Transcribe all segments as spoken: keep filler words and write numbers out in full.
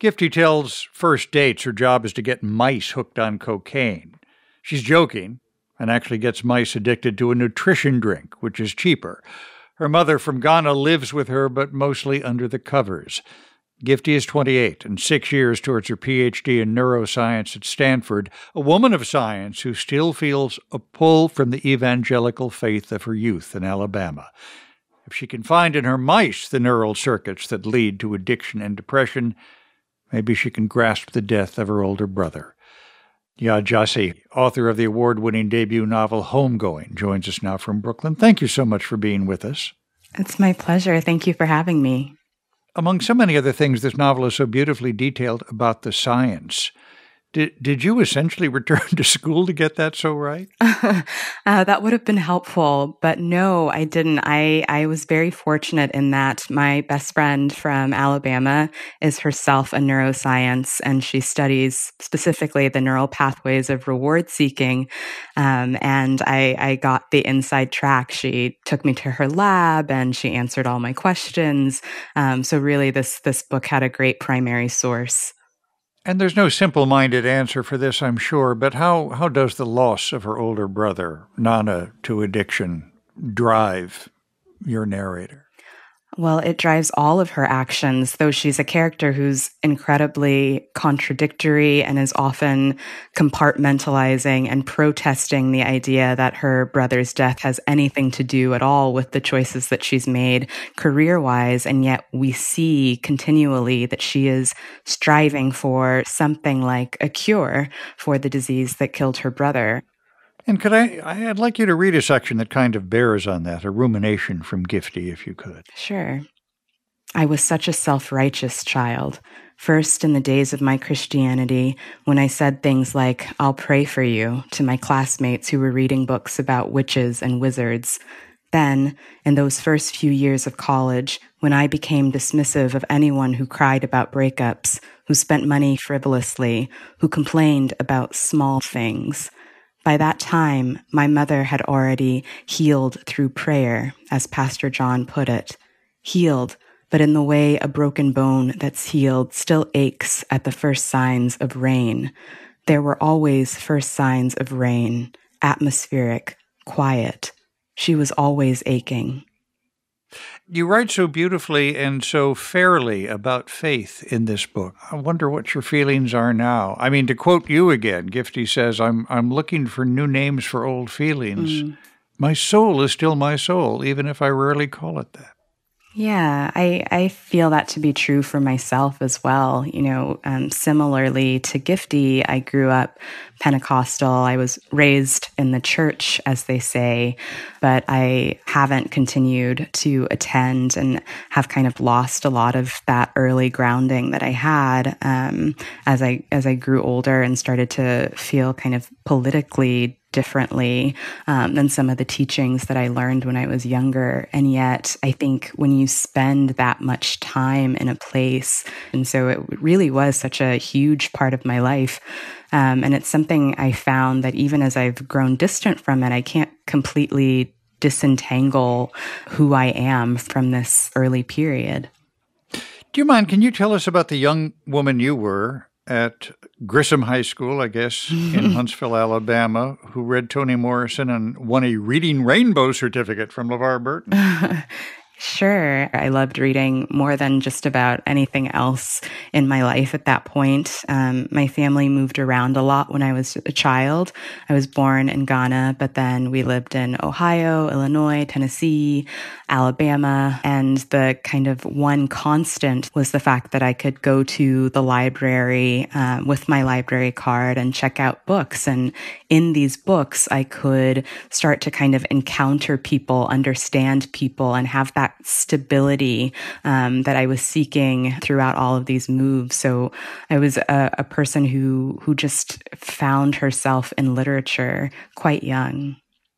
Gifty tells first dates her job is to get mice hooked on cocaine. She's joking and actually gets mice addicted to a nutrition drink, which is cheaper. Her mother from Ghana lives with her, but mostly under the covers. Gifty is twenty-eight and six years towards her P H D in neuroscience at Stanford, a woman of science who still feels a pull from the evangelical faith of her youth in Alabama. If she can find in her mice the neural circuits that lead to addiction and depression, maybe she can grasp the death of her older brother. Yaa Gyasi, author of the award-winning debut novel Homegoing, joins us now from Brooklyn. Thank you so much for being with us. It's my pleasure. Thank you for having me. Among so many other things, this novel is so beautifully detailed about the science. Did, did you essentially return to school to get that so right? uh, that would have been helpful, but no, I didn't. I, I was very fortunate in that my best friend from Alabama is herself a neuroscience, and she studies specifically the neural pathways of reward seeking. Um, and I, I got the inside track. She took me to her lab and she answered all my questions. Um, so really, this this book had a great primary source. And there's no simple-minded answer for this, I'm sure, but how, how does the loss of her older brother, Nana, to addiction drive your narrator? Well, it drives all of her actions, though she's a character who's incredibly contradictory and is often compartmentalizing and protesting the idea that her brother's death has anything to do at all with the choices that she's made career-wise. And yet we see continually that she is striving for something like a cure for the disease that killed her brother. And could I, I'd like you to read a section that kind of bears on that, a rumination from Gifty, if you could. Sure. I was such a self-righteous child. First, in the days of my Christianity, when I said things like, "I'll pray for you," to my classmates who were reading books about witches and wizards. Then, in those first few years of college, when I became dismissive of anyone who cried about breakups, who spent money frivolously, who complained about small things. By that time, my mother had already healed through prayer, as Pastor John put it. Healed, but in the way a broken bone that's healed still aches at the first signs of rain. There were always first signs of rain, atmospheric, quiet. She was always aching. You write so beautifully and so fairly about faith in this book. I wonder what your feelings are now. I mean, to quote you again, Gifty says, I'm I'm looking for new names for old feelings. Mm. My soul is still my soul, even if I rarely call it that. Yeah, I, I feel that to be true for myself as well. You know, um, similarly to Gifty, I grew up Pentecostal. I was raised in the church, as they say, but I haven't continued to attend and have kind of lost a lot of that early grounding that I had um, as I as I grew older and started to feel kind of politically differently um, than some of the teachings that I learned when I was younger. And yet, I think when you spend that much time in a place, and so it really was such a huge part of my life. Um, and it's something I found that even as I've grown distant from it, I can't completely disentangle who I am from this early period. Do you mind, can you tell us about the young woman you were at Grissom High School, I guess, in Huntsville, Alabama, who read Toni Morrison and won a Reading Rainbow certificate from LeVar Burton? Sure. I loved reading more than just about anything else in my life at that point. Um, my family moved around a lot when I was a child. I was born in Ghana, but then we lived in Ohio, Illinois, Tennessee, Alabama, and the kind of one constant was the fact that I could go to the library uh, with my library card and check out books. And in these books, I could start to kind of encounter people, understand people, and have that stability um, that I was seeking throughout all of these moves. So I was a, a person who who just found herself in literature quite young.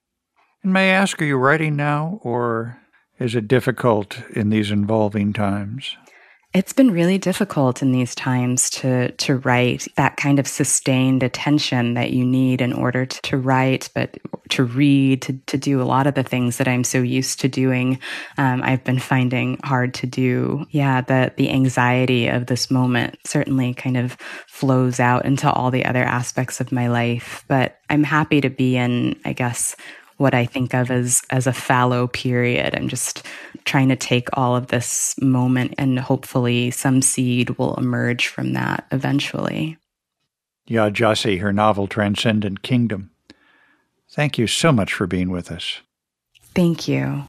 And may I ask, are you writing now, or is it difficult in these involving times? It's been really difficult in these times to to write that kind of sustained attention that you need in order to, to write, but to read, to, to do a lot of the things that I'm so used to doing. Um, I've been finding hard to do. Yeah, the the anxiety of this moment certainly kind of flows out into all the other aspects of my life. But I'm happy to be in, I guess, what I think of as as a fallow period. I'm just trying to take all of this moment, and hopefully some seed will emerge from that eventually. Yaa Gyasi, her novel Transcendent Kingdom. Thank you so much for being with us. Thank you.